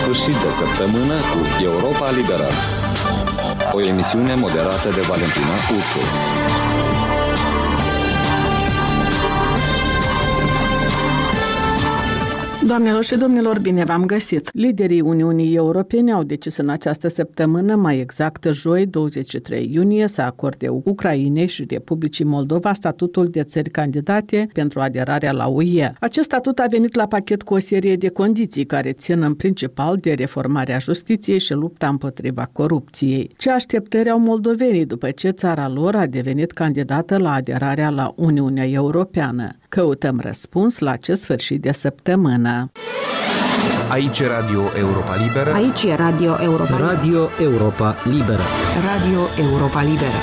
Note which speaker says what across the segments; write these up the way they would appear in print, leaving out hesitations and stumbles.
Speaker 1: sfârșit de săptămână cu Europa Liberă. O emisiune moderată de Valentina Ursu.
Speaker 2: Doamnelor și domnilor, bine v-am găsit! Liderii Uniunii Europene au decis în această săptămână, mai exact joi, 23 iunie, să acorde Ucrainei și Republicii Moldova statutul de țări candidate pentru aderarea la UE. Acest statut a venit la pachet cu o serie de condiții care țin în principal de reformarea justiției și lupta împotriva corupției. Ce așteptări au moldovenii după ce țara lor a devenit candidată la aderarea la Uniunea Europeană? Căutăm răspuns la acest sfârșit de săptămână.
Speaker 3: Aici e Radio Europa Liberă.
Speaker 4: Aici e Radio Europa Liberă.
Speaker 5: Radio Europa Liberă.
Speaker 4: Radio Europa Liberă.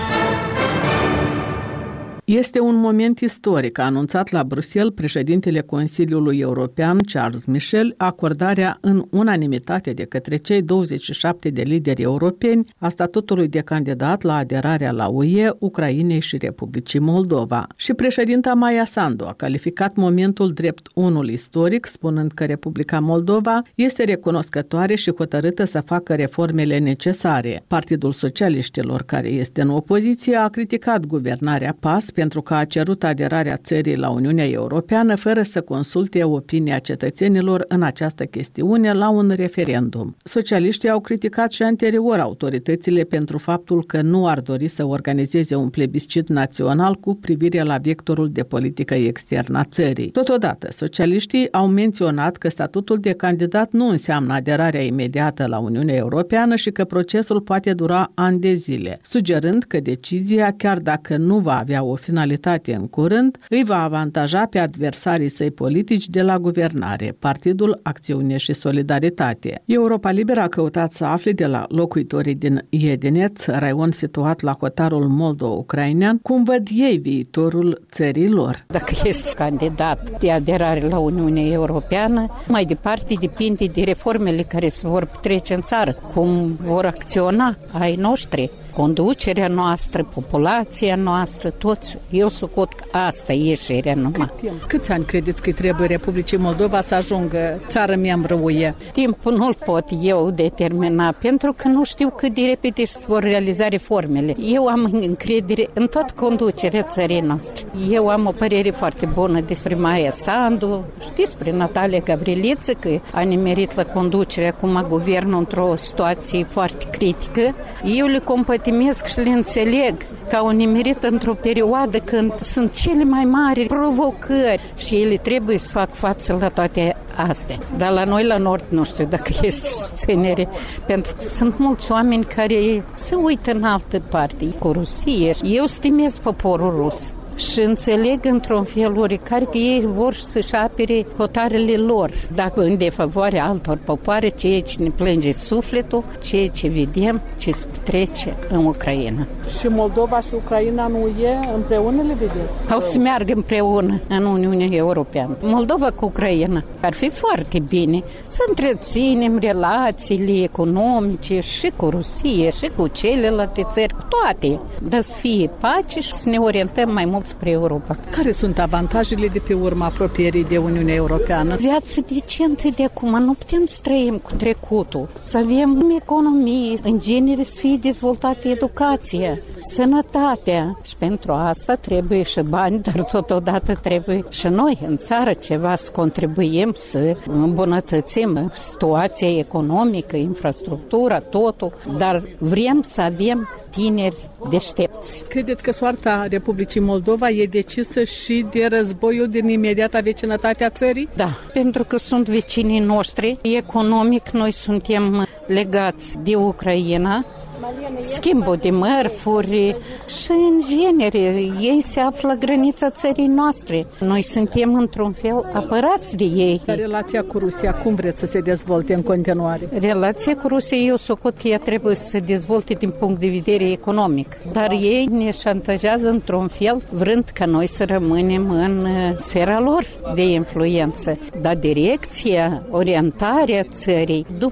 Speaker 2: Este un moment istoric, a anunțat la Bruxelles președintele Consiliului European, Charles Michel, acordarea în unanimitate de către cei 27 de lideri europeni a statutului de candidat la aderarea la UE, Ucrainei și Republicii Moldova. Și președinta Maia Sandu a calificat momentul drept unul istoric, spunând că Republica Moldova este recunoscătoare și hotărâtă să facă reformele necesare. Partidul Socialiștilor, care este în opoziție, a criticat guvernarea PAS pentru că a cerut aderarea țării la Uniunea Europeană fără să consulte opinia cetățenilor în această chestiune la un referendum. Socialiștii au criticat și anterior autoritățile pentru faptul că nu ar dori să organizeze un plebiscit național cu privire la vectorul de politică externă a țării. Totodată, socialiștii au menționat că statutul de candidat nu înseamnă aderarea imediată la Uniunea Europeană și că procesul poate dura ani de zile, sugerând că decizia, chiar dacă nu va avea o finalitate în curând, îi va avantaja pe adversarii săi politici de la guvernare, Partidul Acțiune și Solidaritate. Europa Liberă a căutat să afle de la locuitorii din Iedeneț, raion situat la hotarul moldo-ucrainean, cum văd ei viitorul țării lor.
Speaker 6: Dacă este candidat de aderare la Uniunea Europeană, mai departe depinde de reformele care se vor trece în țară, cum vor acționa ai noștri. Conducerea noastră, populația noastră, toți. Eu socot că asta e ieșirea numai.
Speaker 2: Câți ani credeți că trebuie Republicii Moldova să ajungă țară membră UE?
Speaker 6: Timpul nu-l pot eu determina, pentru că nu știu cât de repede se vor realiza reformele. Eu am încredere în toată conducerea țării noastre. Eu am o părere foarte bună despre Maia Sandu, știți, despre Natalia Gavriliță, că a nimerit la conducerea acum a guvernul într-o situație foarte critică. Eu le compătimesc și le înțeleg că au nimerit într-o perioadă când sunt cele mai mari provocări și ele trebuie să fac față la toate astea. Dar la noi, la Nord, nu știu dacă este susținere, pentru că sunt mulți oameni care se uită în altă parte, cu Rusie. Eu stimez poporul rus și înțeleg într-un fel oricare că ei vor să-și apere hotarele lor. Dacă în defavoarea altor popoare, ceea ce ne plânge sufletul, ceea ce vedem, ce se petrece în Ucraina.
Speaker 2: Și Moldova și Ucraina în UE împreună le vedeți?
Speaker 6: Au să meargă împreună în Uniunea Europeană. Moldova cu Ucraina ar fi foarte bine să întreținem relațiile economice și cu Rusia și cu celelalte țări, cu toate, dar să fie pace și să ne orientăm mai mult spre Europa.
Speaker 2: Care sunt avantajele de pe urma apropierii de Uniunea Europeană?
Speaker 6: Viața decentă de acum, nu putem să trăim cu trecutul, să avem economie, în genere să fie dezvoltată educația, sănătatea și pentru asta trebuie și bani, dar totodată trebuie și noi în țară ceva să contribuim să îmbunătățim situația economică, infrastructura, totul, dar vrem să avem tineri deștepți.
Speaker 2: Credeți că soarta Republicii Moldova e decisă și de războiul din imediata vecinătate a țării?
Speaker 6: Da, pentru că sunt vecinii noștri. Economic, noi suntem legați de Ucraina, schimbul de mărfuri și în genere ei se află la granița țării noastre. Noi suntem într-un fel apărați de ei.
Speaker 2: Relația cu Rusia, cum vreți să se dezvolte în continuare?
Speaker 6: Relația cu Rusia, eu socot că ea trebuie să se dezvolte din punct de vedere economic. Dar ei ne șantajează într-un fel, vrând ca noi să rămânem în sfera lor de influență. Dar direcția, orientarea țării după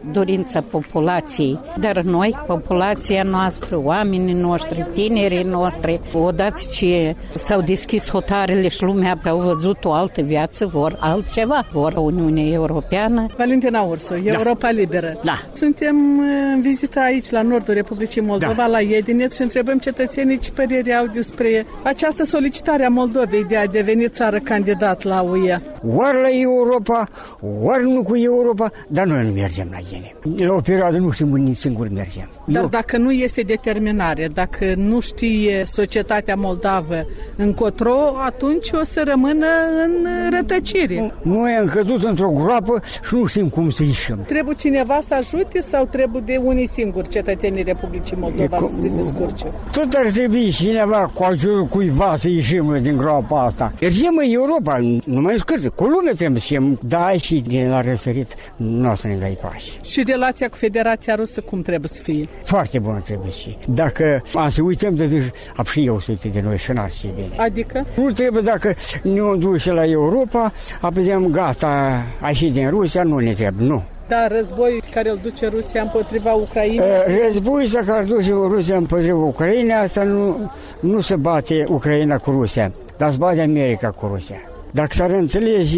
Speaker 6: dorința populației, dar noi, populația noastră, oamenii noștri, tinerii noștri, odată ce s-au deschis hotarele și lumea au văzut o altă viață, vor altceva, vor Uniunea Europeană.
Speaker 2: Valentina Ursu, Europa Liberă.
Speaker 7: Da.
Speaker 2: Suntem în vizită aici, la nordul Republicii Moldova, la Iedineț, și întrebăm cetățenii ce părere au despre această solicitare a Moldovei de a deveni țară candidat la UE.
Speaker 7: Ori la Europa, ori nu cu Europa, dar noi nu mergem la ele. La o perioadă nu știm unde singur mergem.
Speaker 2: Dar dacă nu este determinare, dacă nu știe societatea moldavă încotro, atunci o să rămână în rătăcire.
Speaker 7: Noi am căzut într-o groapă și nu știm cum să ieșim.
Speaker 2: Trebuie cineva să ajute sau trebuie de unii singuri cetățenii Republicii Moldova să se descurce?
Speaker 7: Tot ar trebui cineva cu ajutorul cuiva să ieșim din groapa asta. Mergem în Europa, nu mai scârță, cu lume trebuie să ieșim. Da, și din la răsărit nu o să ne dai pași.
Speaker 2: Și relația cu Federația Rusă cum trebuie să fie?
Speaker 7: Foarte bună trebuie să fie. Dacă am să uităm de și eu să uite de noi și n-ar fi bine.
Speaker 2: Adică?
Speaker 7: Nu trebuie dacă ne-o duce la Europa, apoi gata, a ieșit din Rusia, nu ne trebuie, nu.
Speaker 2: Da, războiul care îl duce Rusia împotriva Ucrainei?
Speaker 7: Războiul care îl duce Rusia împotriva Ucrainei, asta nu se bate Ucraina cu Rusia, dar se bate America cu Rusia. Dacă s-ar înțelege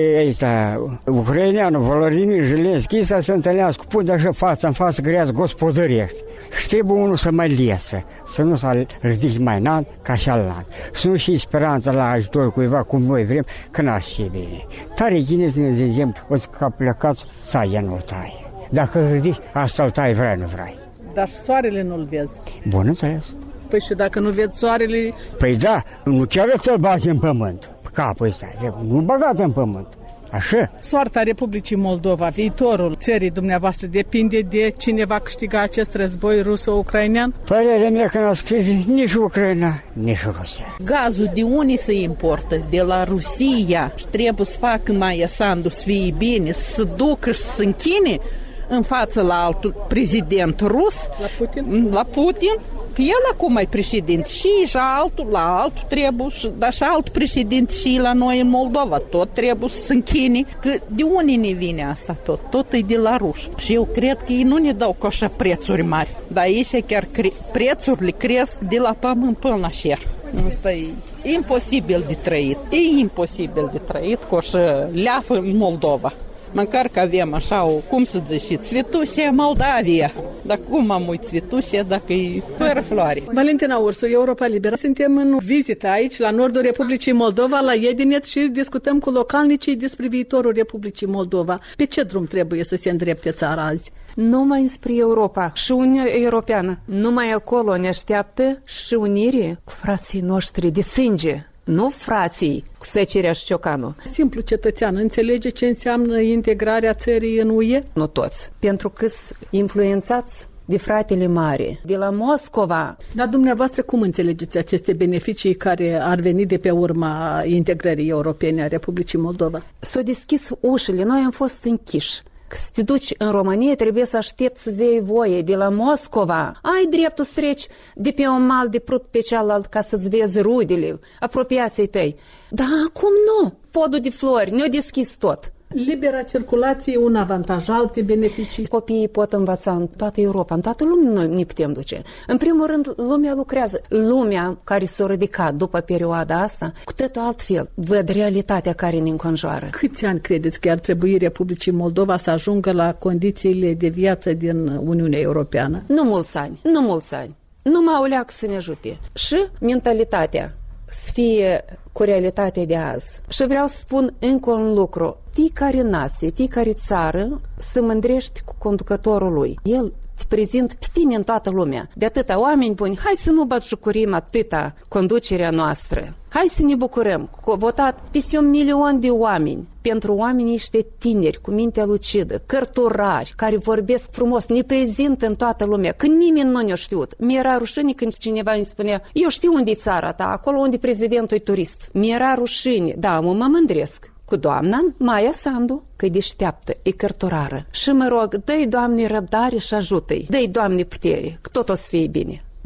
Speaker 7: ucraineanul Volodymyr Zelensky să se întâlnească cu punct așa față în față greață gospodărești. Și trebuie unul să mai lesă, să nu să ridici mai înalt ca cealaltă. Să nu și speranța la ajutor cuiva cum noi vrem, că n-ar fi bine. Tare gine să ne zicem, o să ca plecați, saia nu-l tai. Dacă îl ridici, asta îl tai, vrei, nu vrei.
Speaker 2: Dar soarele nu-l vezi.
Speaker 7: Bun înțeles.
Speaker 2: Păi și dacă nu vezi soarele...
Speaker 7: Păi da, nu chiar să-l bagi în pământ. Capul ăsta, nu băgat în pământ. Așa?
Speaker 2: Soarta Republicii Moldova, viitorul țării dumneavoastră depinde de cine va câștiga acest război ruso-ucrainean?
Speaker 7: Părerea mea că n-a scris nici Ucraina, nici Rusia.
Speaker 8: Gazul de unde se importă? De la Rusia. Și trebuie să facă Maia Sandu să fie bine, să ducă și să închine în față la altul prezident rus.
Speaker 2: La Putin?
Speaker 8: La Putin. Că el acum e președinte și altul, la altul trebuie, dar și alt președinte și la noi în Moldova, tot trebuie să se închine. Că de unde ne vine asta tot? Tot e de la ruși. Și eu cred că ei nu ne dau cu așa prețuri mari, dar aici chiar prețurile cresc de la pământ până la cer. Asta e imposibil de trăit. E imposibil de trăit cu așa leafă în Moldova. Măcar că avem așa o, cum să zice, Țvetușia Moldavia. Dar cum am uit Țvetușia dacă e fără floare?
Speaker 2: Valentina Ursu, Europa Liberă. Suntem în vizită aici, la nordul Republicii Moldova, la Iedineț, și discutăm cu localnicii despre viitorul Republicii Moldova. Pe ce drum trebuie să se îndrepte țara azi?
Speaker 4: Numai înspre Europa și Uniunea Europeană. Numai acolo ne așteaptă și unire cu frații noștri de sânge. Nu frații cu Secerea și Ciocanu.
Speaker 2: Simplu cetățean înțelege ce înseamnă integrarea țării în UE?
Speaker 4: Nu toți, pentru că sunt influențați de fratele mare, de la Moscova.
Speaker 2: Dar dumneavoastră cum înțelegeți aceste beneficii care ar veni de pe urma integrării europene a Republicii Moldova?
Speaker 4: S-au deschis ușile, noi am fost închiși. Că să te duci în România trebuie să aștepți să-ți iei voie de la Moscova. Ai dreptul să treci de pe un mal de prut pe cealalt ca să-ți vezi rudele, apropiații tăi. Dar acum nu. Podul de flori, ne-a deschis tot.
Speaker 2: Libera circulație, un avantaj, alte beneficii.
Speaker 4: Copiii pot învăța în toată Europa, în toată lumea noi ne putem duce. În primul rând, lumea lucrează. Lumea care s-a ridicat după perioada asta, cu totul altfel, văd realitatea care ne înconjoară.
Speaker 2: Câți ani credeți că ar trebui Republicii Moldova să ajungă la condițiile de viață din Uniunea Europeană?
Speaker 4: Nu mulți ani, nu mulți ani. Numai o leacă să ne ajute. Și mentalitatea să fie cu realitatea de azi. Și vreau să spun încă un lucru. Fiecare nație, fiecare țară se mândrește cu conducătorul lui. El te prezintă pe tine în toată lumea. De atâta oameni buni, hai să nu batjocorim atâta conducerea noastră. Hai să ne bucurăm că au votat peste 1 milion de oameni. Pentru oamenii ăștia tineri, cu mintea lucidă, cărturari, care vorbesc frumos, ne prezintă în toată lumea, când nimeni nu ne-a știut. Mi-era rușine când cineva îmi spunea, eu știu unde e țara ta, acolo unde prezidentul e turist. Mi-era rușine, da, mă mândresc cu doamna Maia Sandu, că e deșteaptă, e cărturară. Și mă rog, dă-i, Doamne, răbdare și ajută-i. Dă-i, Doamne, putere, că tot o să fie bine.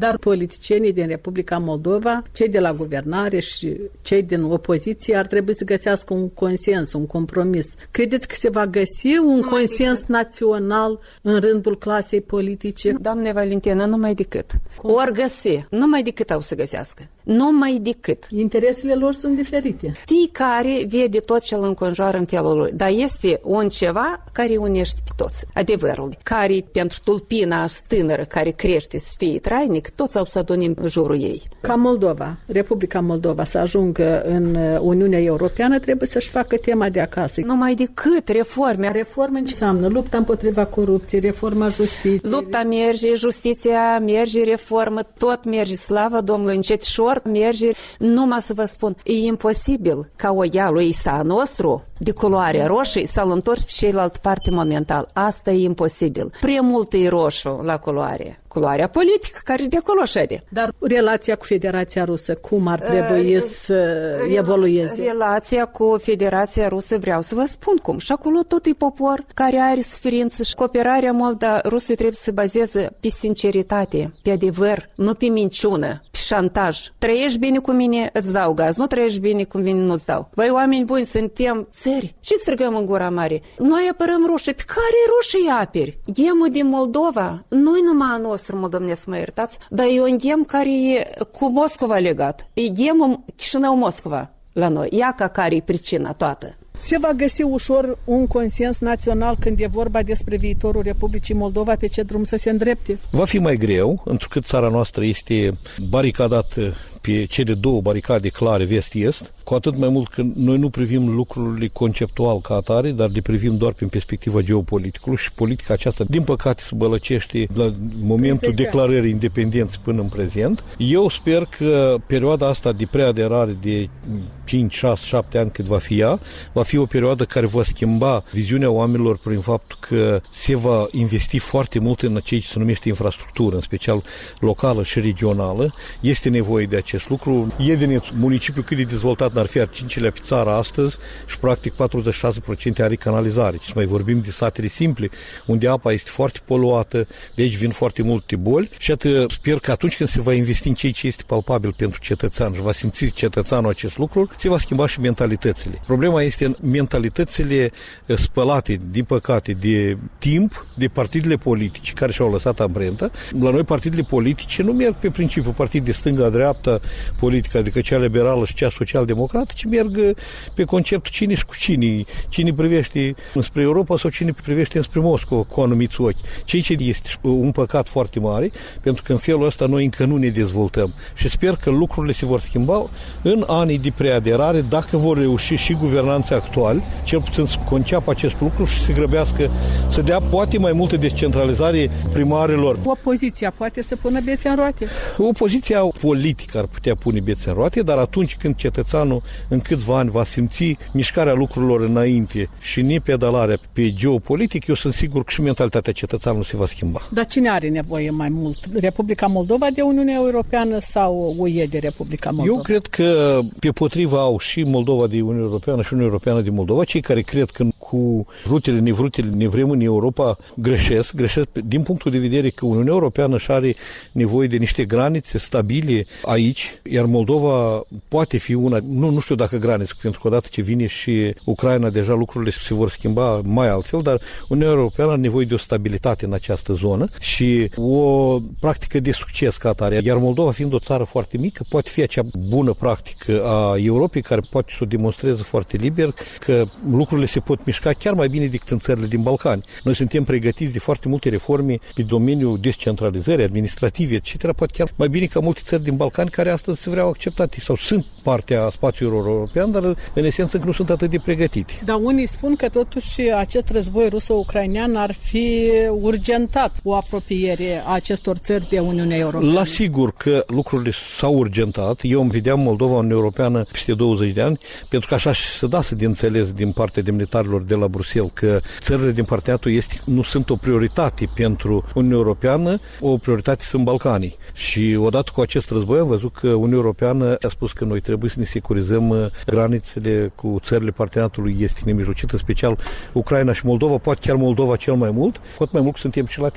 Speaker 2: Dar politicienii din Republica Moldova, cei de la guvernare și cei din opoziție ar trebui să găsească un consens, un compromis. Credeți că se va găsi un consens național în rândul clasei politice?
Speaker 4: Doamne Valentina, numai decât. Ori găsi, numai decât au să găsească. Numai decât.
Speaker 2: Interesele lor sunt diferite.
Speaker 4: Fiecare vede tot ce îl înconjoară în felul lui, dar este un ceva care unește pe toți. Adevărul, care pentru tulpina tânără care crește să fie trainic, toți au să adune în jurul ei.
Speaker 2: Ca Moldova, Republica Moldova să ajungă în Uniunea Europeană, trebuie să-și facă tema de acasă.
Speaker 4: Numai decât reforme.
Speaker 2: Reforme înseamnă lupta împotriva corupției, reforma justiției.
Speaker 4: Lupta merge, justiția merge, reformă, tot merge, slavă Domnului, încetișor merge. Numai să vă spun, e imposibil ca o ia lui Isa nostru de culoare roșie să-l întorci pe cealaltă parte momental. Asta e imposibil. Prea mult e roșu la culoare. Culoarea politică care de acolo șede.
Speaker 2: Dar relația cu Federația Rusă, cum ar trebui să evolueze?
Speaker 4: Relația cu Federația Rusă, vreau să vă spun cum. Și acolo tot e popor care are suferință și cooperarea Rusă trebuie să bazeze pe sinceritate, pe adevăr, nu pe minciună, pe șantaj. Trăiești bine cu mine, îți dau gaz. Nu trăiești bine cu mine, nu-ți dau. Voi, oameni buni, suntem țări. Ce strigăm în gura mare? Noi apărăm rușii. Pe care rușii aperi? Ghemul din Moldova, nu-i numai a nostru, mă domnesc, mă iertați, dar e un ghem care e cu Moscova legat. E ghemul Chișinău-Moscova la noi. Ia care e pricina toată.
Speaker 2: Se va găsi ușor un consens național când e vorba despre viitorul Republicii Moldova, pe ce drum să se îndrepte?
Speaker 9: Va fi mai greu, întrucât țara noastră este baricadată pe cele două baricade clare, vest-est, cu atât mai mult că noi nu privim lucrurile conceptual ca atare, dar le privim doar prin perspectiva geopoliticului și politica aceasta, din păcate, se bălăcește la momentul declarării independenței până în prezent. Eu sper că perioada asta de preaderare de 5, 6, 7 ani cât va fi ea, va fi o perioadă care va schimba viziunea oamenilor prin faptul că se va investi foarte mult în ceea ce se numește infrastructură, în special locală și regională. Este nevoie de acest lucru. Iedeneț, municipiul cât de dezvoltat n-ar fi, ar 5-lea pe țară astăzi și practic 46% are canalizare. Și mai vorbim de satele simple, unde apa este foarte poluată, de aici vin foarte multe boli și atât sper că atunci când se va investi în ceea ce este palpabil pentru cetățean și va simți cetățeanul acest lucru, se va schimba și mentalitățile. Problema este în mentalitățile spălate, din păcate, de timp, de partidele politice care și-au lăsat amprentă. La noi partidele politice nu merg pe principiu partid de stânga-dreapta politică, adică cea liberală și cea social-democrată, ci merg pe conceptul cine și cu cine. Cine privește înspre Europa sau cine privește înspre Moscova cu anumiți ochi. Ceea ce este un păcat foarte mare, pentru că în felul ăsta noi încă nu ne dezvoltăm. Și sper că lucrurile se vor schimba în anii de preaderare, dacă vor reuși și guvernanții actuali, cel puțin să conceapă acest lucru și să grăbească, să dea poate mai multă descentralizare primarilor.
Speaker 2: Opoziția poate să pună bețe în roate?
Speaker 9: Opoziția politică ar putea pune bețe în roate, dar atunci când cetățeanul în câțiva ani va simți mișcarea lucrurilor înainte și nepedalarea pe geopolitic, eu sunt sigur că și mentalitatea cetățeanului se va schimba.
Speaker 2: Dar cine are nevoie mai mult? Republica Moldova de Uniunea Europeană sau UE de Republica Moldova?
Speaker 9: Eu cred că pe potriva au și Moldova de Uniunea Europeană și Uniunea Europeană de Moldova. Cei care cred că cu vrutele, nevrutele, ne vrem în Europa, greșesc din punctul de vedere că Uniunea Europeană și are nevoie de niște granițe stabile aici, iar Moldova poate fi una, nu știu dacă granițe, pentru că odată ce vine și Ucraina, deja lucrurile se vor schimba mai altfel, dar Uniunea Europeană are nevoie de o stabilitate în această zonă și o practică de succes ca atare. Iar Moldova, fiind o țară foarte mică, poate fi acea bună practică a Europei care poate să o demonstreze foarte liber că lucrurile se pot mișca chiar mai bine decât în țările din Balcani. Noi suntem pregătiți de foarte multe reforme pe domeniul descentralizării administrative, etc. Poate chiar mai bine ca multe țări din Balcani care astăzi se vreau acceptate sau sunt partea spațiului european, dar în esență nu sunt atât de pregătite.
Speaker 2: Dar unii spun că totuși acest război ruso-ucrainean ar fi urgentat o apropiere a acestor țări de Uniunea Europeană.
Speaker 9: La sigur că lucrurile s-au urgentat. Eu îmi vedeam Moldova Uniunea Europeană peste 20 de ani, pentru că așa se dase de înțeles din partea demnitarilor de la Bruxelles că țările din parteneriatul estic nu sunt o prioritate pentru Uniunea Europeană, o prioritate sunt Balcanii. Și odată cu acest război am văzut că Uniunea Europeană a spus că noi trebuie să ne securizăm granițele cu țările parteneriatului estic nemijlocit, în special Ucraina și Moldova, poate chiar Moldova cel mai mult, cu atât mai mult că suntem și latini.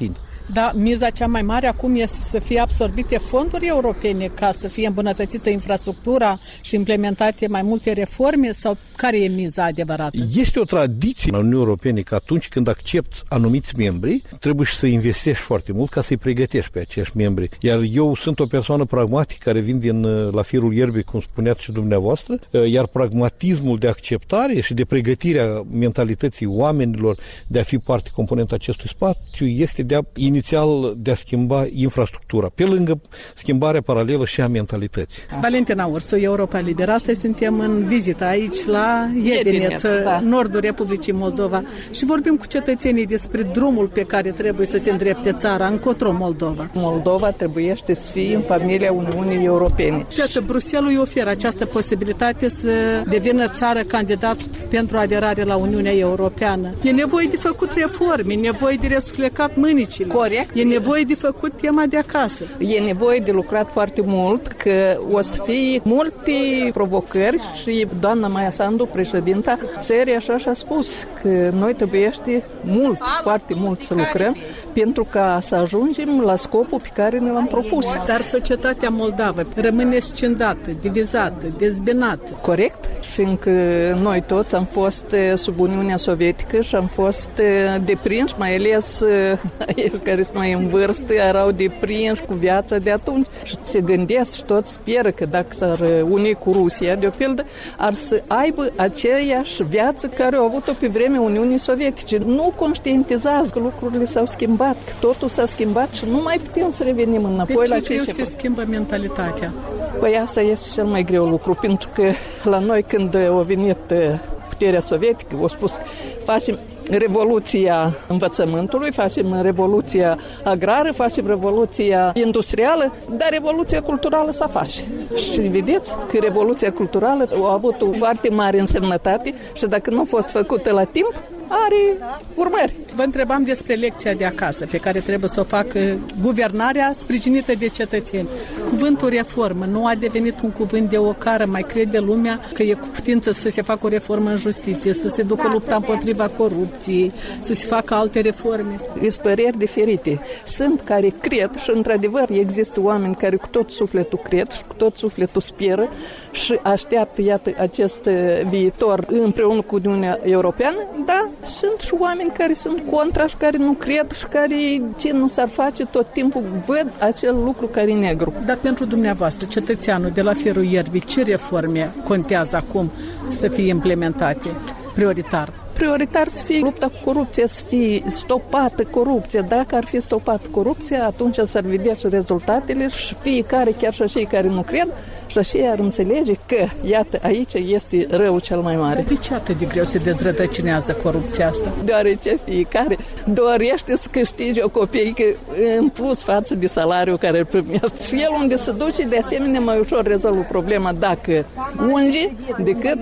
Speaker 2: Da, miza cea mai mare acum este să fie absorbite fonduri europene ca să fie îmbunătățită infrastructura și implementate mai multe reforme, sau care e miza adevărată?
Speaker 9: Este o tradiție în Uniunea Europeană că atunci când accepti anumiți membri, trebuie să investești foarte mult ca să-i pregătești pe acești membri. Iar eu sunt o persoană pragmatică care vin la firul ierbii, cum spuneați și dumneavoastră, iar pragmatismul de acceptare și de pregătirea mentalității oamenilor de a fi parte componentă acestui spațiu este inițial de a schimba infrastructura, pe lângă schimbarea paralelă și a mentalității.
Speaker 2: Valentina Ursu, Europa Liberă. Astăzi suntem în vizită aici la Iedineț, nordul Republicii Moldova, și vorbim cu cetățenii despre drumul pe care trebuie să se îndrepte țara, încotro Moldova.
Speaker 8: Moldova trebuie să fie în familia Uniunii Europene.
Speaker 2: Iată, Bruxelles îi oferă această posibilitate să devină țară candidat pentru aderare la Uniunea Europeană. E nevoie de făcut reforme, e nevoie de resuflecat mânicile.
Speaker 8: Corect.
Speaker 2: E nevoie de făcut tema de acasă.
Speaker 8: E nevoie de lucrat foarte mult, că o să fie multe provocări și doamna Maia Sandu, președinta țării, așa și-a spus că noi trebuie mult, foarte mult să lucrăm pentru ca să ajungem la scopul pe care ne l-am propus.
Speaker 2: Dar societatea moldavă rămâne scindată, divizată, dezbinată.
Speaker 8: Corect, fiindcă noi toți am fost sub Uniunea Sovietică și am fost deprinși, mai ales ei care sunt mai în vârstă, erau deprinși cu viața de atunci și se gândesc și toți speră că dacă s-ar uni cu Rusia, de o pildă, ar să aibă aceeași viață care au avut-o pe vremea Uniunii Sovietice. Nu conștientizează că lucrurile s-au schimbat, că totul s-a schimbat și nu mai putem să revenim înapoi la ce
Speaker 2: se schimbă mentalitatea.
Speaker 8: Păi asta este cel mai greu lucru, pentru că la noi când a venit puterea sovietică, au spus facem revoluția învățământului, facem revoluția agrară, facem revoluția industrială, dar revoluția culturală s-a face. Și vedeți că revoluția culturală a avut o foarte mare însemnătate și dacă nu a fost făcută la timp, are urmări.
Speaker 2: Vă întrebam despre lecția de acasă, pe care trebuie să o facă guvernarea sprijinită de cetățeni. Cuvântul reformă nu a devenit un cuvânt de ocară, mai crede lumea că e cu putință să se facă o reformă în justiție, să se ducă lupta împotriva corupției, să se facă alte reforme.
Speaker 8: Sunt păreri diferite. Sunt care cred și într-adevăr există oameni care cu tot sufletul cred și cu tot sufletul speră și așteaptă, iată, acest viitor împreună cu Uniunea Europeană, dar sunt și oameni care sunt contra și care nu cred și care ce nu s-ar face tot timpul văd acel lucru care e negru.
Speaker 2: Dar pentru dumneavoastră, cetățeanul de la firul ierbii, ce reforme contează acum să fie implementate prioritar?
Speaker 8: Prioritar să fie lupta cu corupția, să fie stopată corupția. Dacă ar fi stopată corupția, atunci s-ar vedea și rezultatele și fiecare, chiar și cei care nu cred, și așa ar înțelege că, iată, aici este rău cel mai mare.
Speaker 2: De ce atât de greu se dezrădăcinează corupția asta?
Speaker 8: Deoarece fiecare dorește să câștige o copeică în plus față de salariul care îl primește. Și el unde se duce, de asemenea, mai ușor rezolvă problema dacă unge, decât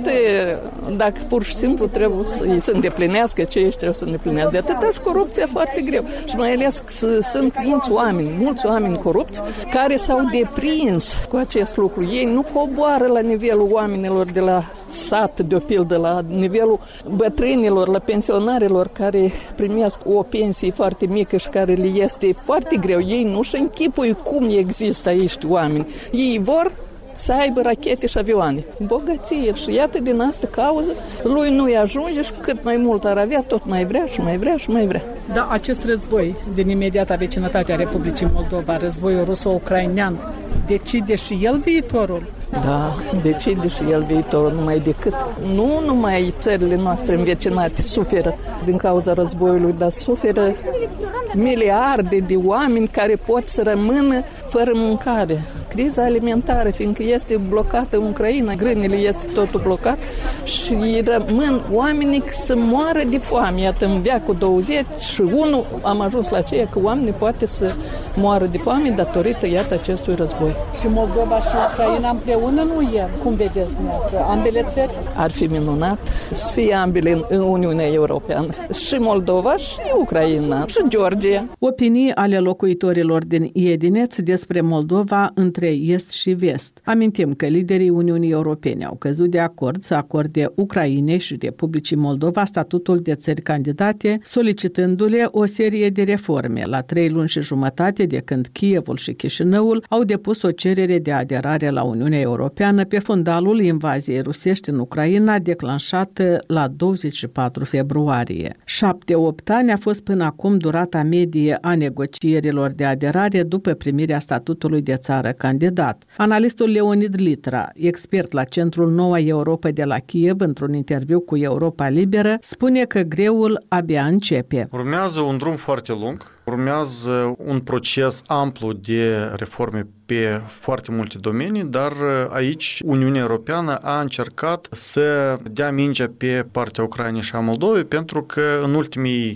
Speaker 8: dacă pur și simplu trebuie să îndeplinească ce ești trebuie să îndeplinească. De atâta și corupția foarte greu. Și mai ales că sunt mulți oameni corupți care s-au deprins cu acest lucru. Ei nu coboară la nivelul oamenilor de la sat, de o pildă, la nivelul bătrânilor, la pensionarilor care primesc o pensie foarte mică și care le este foarte greu. Ei nu-și închipui cum există aici oameni. Ei vor să aibă rachete și avioane. Bogăție. Și iată din asta cauză, lui nu-i ajunge și cât mai mult ar avea, tot mai vrea și mai vrea și mai vrea.
Speaker 2: Da, acest război din imediata vecinătate a Republicii Moldova, războiul ruso-ucrainean, decide și el viitorul?
Speaker 8: Da, decide și el viitorul, numai decât. Nu numai țările noastre învecinate suferă din cauza războiului, dar suferă miliarde de oameni care pot să rămână fără mâncare. Criza alimentară, fiindcă este blocată în Ucraina, grânile este totul blocat și rămân oamenii să moară de foame. Iată, în veacul 21 am ajuns la aceea că oamenii poate să moară de foame datorită, iată, acestui război.
Speaker 2: Și Moldova și Ucraina împreună nu e, cum vedeți dumneavoastră, ambele țări?
Speaker 8: Ar fi minunat să fie ambele în Uniunea Europeană. Și Moldova și Ucraina și Georgia.
Speaker 2: Opinii ale locuitorilor din Iedineț despre Moldova între între Est și Vest. Amintim că liderii Uniunii Europene au căzut de acord să acorde Ucrainei și Republicii Moldova statutul de țări candidate, solicitându-le o serie de reforme, la 3 luni și jumătate de când Kievul și Chișinăul au depus o cerere de aderare la Uniunea Europeană pe fundalul invaziei rusești în Ucraina, declanșată la 24 februarie. 7-8 ani a fost până acum durata medie a negocierilor de aderare după primirea statutului de țară candidat. Analistul Leonid Litra, expert la Centrul Noua Europa de la Kiev, într-un interviu cu Europa Liberă, spune că greul abia începe.
Speaker 10: Urmează un drum foarte lung, urmează un proces amplu de reforme pe foarte multe domenii, dar aici Uniunea Europeană a încercat să dea mingea pe partea Ucrainei și a Moldovei, pentru că în ultimii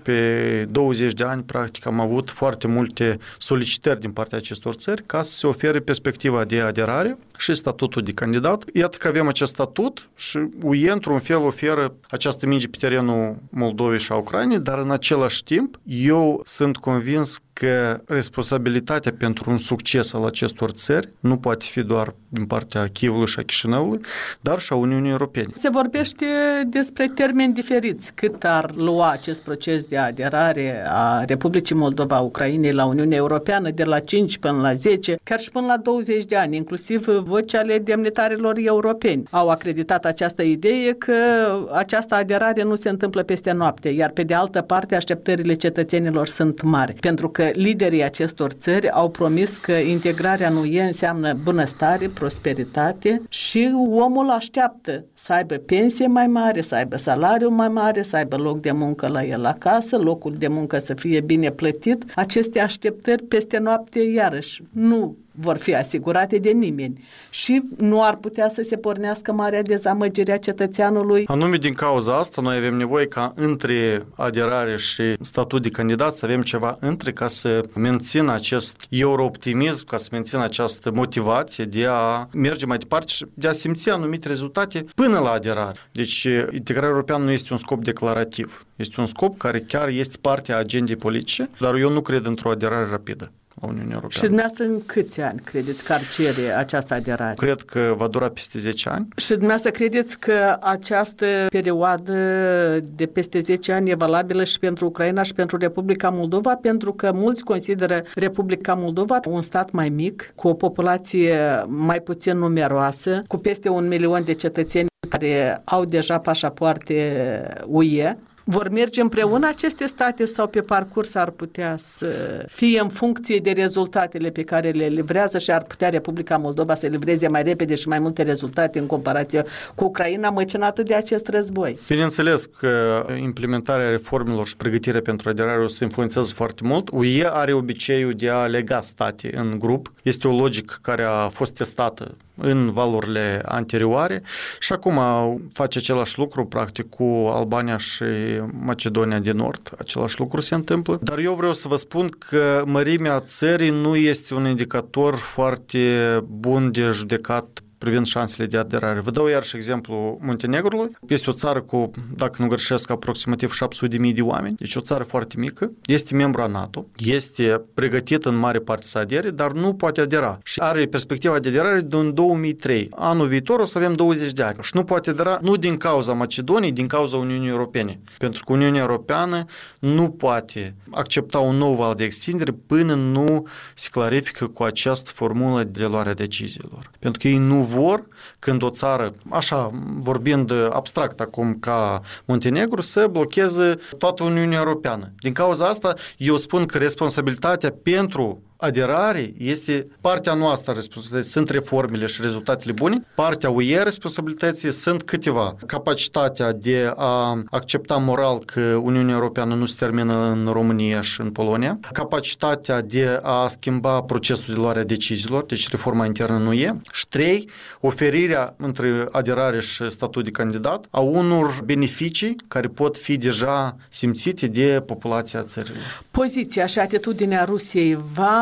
Speaker 10: 15-20 de ani, practic, am avut foarte multe solicitări din partea acestor țări ca să se ofere perspectiva de aderare și statutul de candidat. Iată că avem acest statut și UE, într-un fel, oferă această minge pe terenul Moldovei și a Ucrainei, dar în același timp, eu sunt convins că responsabilitatea pentru un succes al acestor țări nu poate fi doar din partea Kievului și a Chișinăului, dar și a Uniunii Europene.
Speaker 2: Se vorbește despre termeni diferiți. Cât ar lua acest proces de aderare a Republicii Moldova, a Ucrainei la Uniunea Europeană, de la 5 până la 10, chiar și până la 20 de ani, inclusiv voci ale demnitarilor europeni. Au acreditat această idee că această aderare nu se întâmplă peste noapte, iar pe de altă parte așteptările cetățenilor sunt mari, pentru că liderii acestor țări au promis că integrarea în UE înseamnă bunăstare, prosperitate și omul așteaptă să aibă pensie mai mare, să aibă salariu mai mare, să aibă loc de muncă la el acasă, locul de muncă să fie bine plătit. Aceste așteptări peste noapte, iarăși, nu vor fi asigurate de nimeni și nu ar putea să se pornească marea dezamăgire a cetățeanului.
Speaker 10: Anume din cauza asta noi avem nevoie ca între aderare și statut de candidat să avem ceva între, ca să mențină acest eurooptimism, ca să mențină această motivație de a merge mai departe și de a simți anumite rezultate până la aderare. Deci integrarea europeană nu este un scop declarativ, este un scop care chiar este parte a agendei politice, dar eu nu cred într-o aderare rapidă la Uniunea Europeană.
Speaker 2: Și dumneavoastră în câți ani credeți că ar cere această aderare?
Speaker 10: Cred că va dura peste 10 ani.
Speaker 2: Și dumneavoastră credeți că această perioadă de peste 10 ani e valabilă și pentru Ucraina și pentru Republica Moldova? Pentru că mulți consideră Republica Moldova un stat mai mic, cu o populație mai puțin numeroasă, cu peste 1 milion de cetățeni care au deja pașapoarte UE. Vor merge împreună aceste state sau pe parcurs ar putea să fie în funcție de rezultatele pe care le livrează și ar putea Republica Moldova să livreze mai repede și mai multe rezultate în comparație cu Ucraina măcinată de acest război?
Speaker 10: Bineînțeles că implementarea reformelor și pregătirea pentru aderare o să influențează foarte mult. UE are obiceiul de a lega state în grup. Este o logică care a fost testată în valurile anterioare și acum face același lucru practic cu Albania și Macedonia de Nord. Același lucru se întâmplă. Dar eu vreau să vă spun că mărimea țării nu este un indicator foarte bun de judecat privind șansele de aderare. Vă dau iarăși exemplu Muntenegrului. Este o țară cu, dacă nu greșesc, aproximativ 700.000 de oameni. Deci o țară foarte mică. Este membru a NATO. Este pregătită în mare parte să adere, dar nu poate adera. Și are perspectiva de aderare din 2003. Anul viitor o să avem 20 de ani. Și nu poate adera nu din cauza Macedoniei, din cauza Uniunii Europene. Pentru că Uniunea Europeană nu poate accepta un nou val de extindere până nu se clarifică cu această formulă de luare deciziilor. Pentru că ei nu vor, când o țară, așa vorbind abstract acum ca Muntenegru, să blocheze toată Uniunea Europeană. Din cauza asta, eu spun că responsabilitatea pentru aderare este partea noastră responsabilității, sunt reformele și rezultatele bune. Partea UE responsabilității sunt câteva. Capacitatea de a accepta moral că Uniunea Europeană nu se termină în România și în Polonia. Capacitatea de a schimba procesul de luare a deciziilor, deci reforma internă în UE. Și 3, oferirea între aderare și statut de candidat a unor beneficii care pot fi deja simțite de populația țării.
Speaker 2: Poziția și atitudinea Rusiei va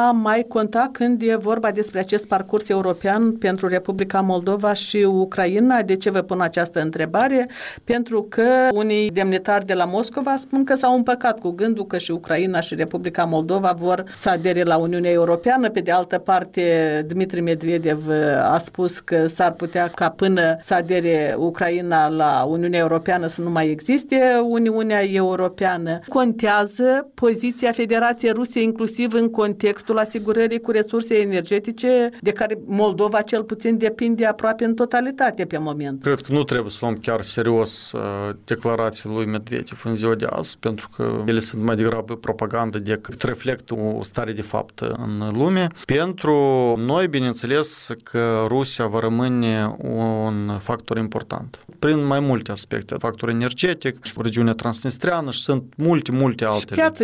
Speaker 2: va mai conta când e vorba despre acest parcurs european pentru Republica Moldova și Ucraina? De ce vă pun această întrebare? Pentru că unii demnitari de la Moscova spun că s-au împăcat cu gândul că și Ucraina și Republica Moldova vor să adere la Uniunea Europeană. Pe de altă parte, Dmitri Medvedev a spus că s-ar putea ca până să adere Ucraina la Uniunea Europeană să nu mai existe Uniunea Europeană. Contează poziția Federației Rusiei inclusiv în contextul asigurării cu resurse energetice de care Moldova cel puțin depinde aproape în totalitate pe moment.
Speaker 10: Cred că nu trebuie să luăm chiar serios declarațiile lui Medvedev în ziua de azi, pentru că ele sunt mai degrabă propagandă decât reflectă o stare de fapt în lume. Pentru noi, bineînțeles, că Rusia va rămâne un factor important. Prin mai multe aspecte. Factor energetic, regiunea transnistreană și sunt multe altele.
Speaker 2: Piață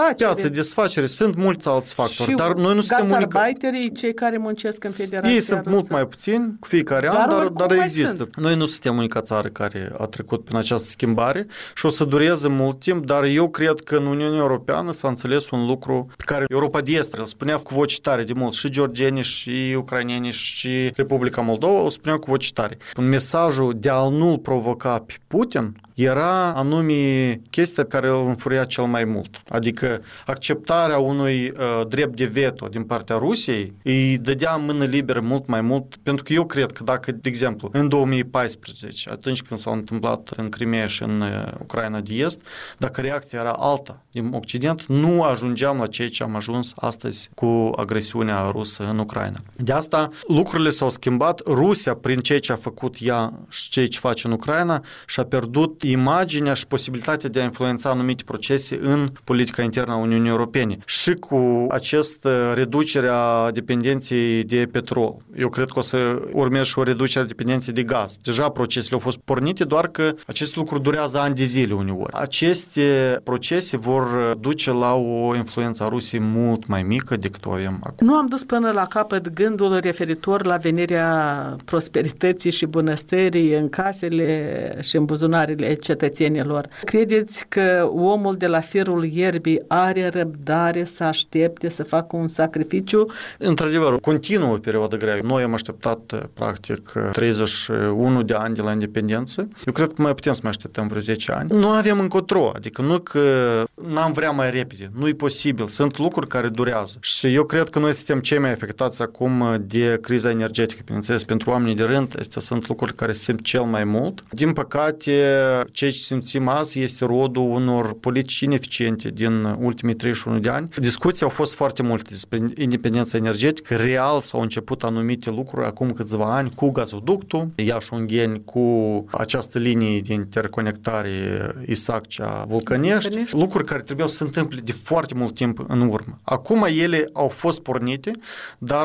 Speaker 2: de desfacere.
Speaker 10: Sunt mulți alți factori.
Speaker 2: Și
Speaker 10: dar noi nu suntem
Speaker 2: gastarbeiterii, cei care muncesc în Federația
Speaker 10: Ei sunt
Speaker 2: Rusă.
Speaker 10: mult mai puțini cu fiecare an, dar există. Sunt. Noi nu suntem unica țară care a trecut prin această schimbare și o să dureze mult timp, dar eu cred că în Uniunea Europeană s-a înțeles un lucru pe care Europa de Est îl spunea cu voci tare de mult, și georgieni, și ucraineni, și Republica Moldova o spuneau cu voci tare. Mesajul de a nu-l provoca pe Putin era anume chestia care îl înfuria cel mai mult. Adică acceptarea unui drept de veto din partea Rusiei îi dădea mână liberă mult mai mult, pentru că eu cred că dacă, de exemplu, în 2014, atunci când s-a întâmplat în Crimea și în Ucraina de Est, dacă reacția era alta din Occident, nu ajungeam la ceea ce am ajuns astăzi cu agresiunea rusă în Ucraina. De asta lucrurile s-au schimbat. Rusia, prin ceea ce a făcut ea și ceea ce face în Ucraina, și-a pierdut imaginea și posibilitatea de a influența anumite procese în politica internă a Uniunii Europene. Și cu această reducere a dependenței de petrol. Eu cred că o să urmeze și o reducere a dependenței de gaz. Deja procesele au fost pornite, doar că acest lucru durează ani de zile uneori. Aceste procese vor duce la o influență a Rusiei mult mai mică decât o avem acum.
Speaker 2: Nu am dus până la capăt gândul referitor la venirea prosperității și bunăstării în casele și în buzunarele cetățenilor. Credeți că omul de la firul ierbii are răbdare să aștepte să facă un sacrificiu?
Speaker 10: Într-adevăr, continuă o perioadă grea. Noi am așteptat practic 31 de ani de la independență. Eu cred că mai putem să mai așteptăm vreo 10 ani. Nu avem încotro, adică nu că n-am vrea mai repede. Nu e posibil. Sunt lucruri care durează. Și eu cred că noi suntem cei mai afectați acum de criza energetică. Bineînțeles, pentru oamenii de rând, astea sunt lucruri care simt cel mai mult. Din păcate, ceea ce simțim azi este rodul unor politici ineficiente din ultimii 31 de ani. Discuții au fost foarte multe despre independența energetică. Real s-au început anumite lucruri acum câțiva ani cu gazoductul Iași-Ungheni, cu această linie de interconectare Isaccea-Vulcănești. Lucruri care trebuiau să se întâmple de foarte mult timp în urmă. Acum ele au fost pornite, dar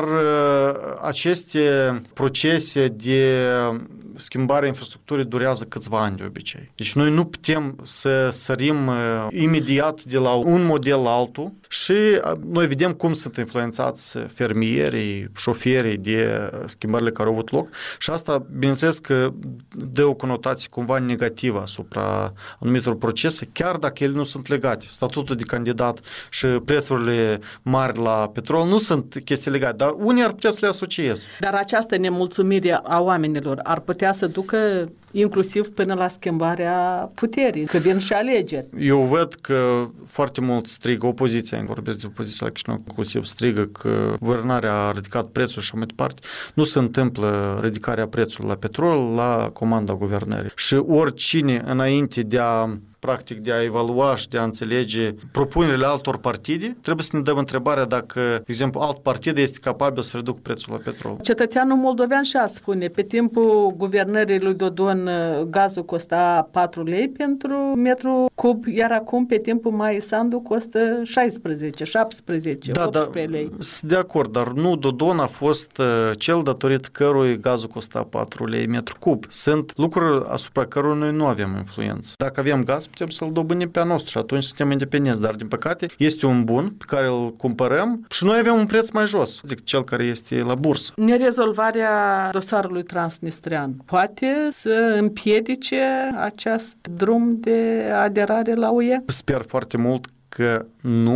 Speaker 10: aceste procese de schimbarea infrastructurii durează câțiva ani de obicei. Deci noi nu putem să sărim imediat de la un model la altul și noi vedem cum sunt influențați fermierii, șoferii de schimbările care au avut loc și asta, bineînțeles că dă o conotație cumva negativă asupra anumitor procese, chiar dacă ele nu sunt legate. Statutul de candidat și prețurile mari la petrol nu sunt chestii legate, dar unii ar putea să le asocieze.
Speaker 2: Dar această nemulțumire a oamenilor ar putea să ducă inclusiv până la schimbarea puterii, că vin și alegeri.
Speaker 10: Eu văd că foarte mult strigă opoziția, îmi vorbesc de opoziția la Chișinău, inclusiv strigă că guvernarea a ridicat prețul și mai departe. Nu se întâmplă ridicarea prețului la petrol la comanda guvernării. Și oricine înainte de a practic de a evalua și de a înțelege propunerile altor partide, trebuie să ne dăm întrebarea dacă, de exemplu, alt partid este capabil să reducă prețul la petrol.
Speaker 2: Cetățeanul moldovean și-a spune, pe timpul guvernării lui Dodon gazul costa 4 lei pentru metru cub, iar acum pe timpul Maii Sandu costă 16, 17, 18 lei.
Speaker 10: Sunt de acord, dar nu Dodon a fost cel datorită cărui gazul costa 4 lei metru cub. Sunt lucruri asupra cărora noi nu avem influență. Dacă avem gaz, putem să-l dobândim pe a nostru și atunci suntem independenți, dar din păcate este un bun pe care îl cumpărăm și noi avem un preț mai jos decât cel care este la bursă.
Speaker 2: Nerezolvarea dosarului transnistrean poate să împiedice acest drum de aderare la UE?
Speaker 10: Sper foarte mult că nu,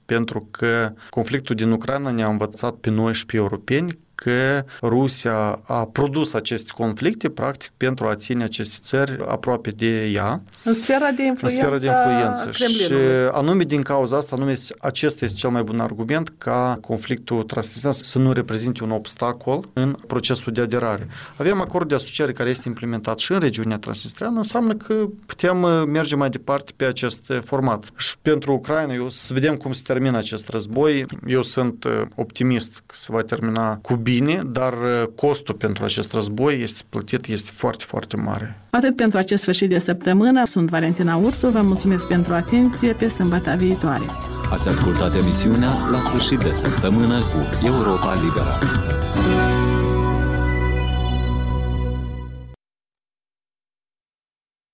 Speaker 10: pentru că conflictul din Ucraina ne-a învățat pe noi și pe europeni că Rusia a produs aceste conflicte, practic, pentru a ține aceste țări aproape de ea.
Speaker 2: În sfera de influență.
Speaker 10: Și anume din cauza asta, acesta este cel mai bun argument ca conflictul transnistrean să nu reprezinte un obstacol în procesul de aderare. Avem acord de asociere care este implementat și în regiunea transnistreană, înseamnă că putem merge mai departe pe acest format. Și pentru Ucraina, să vedem cum se termină acest război. Eu sunt optimist că se va termina cu bine, dar costul pentru acest război este foarte, foarte mare.
Speaker 2: Atât pentru acest sfârșit de săptămână. Sunt Valentina Ursu, vă mulțumesc pentru atenție, pe sâmbătă viitoare.
Speaker 1: Ați ascultat emisiunea La sfârșit de săptămână cu Europa Liberă.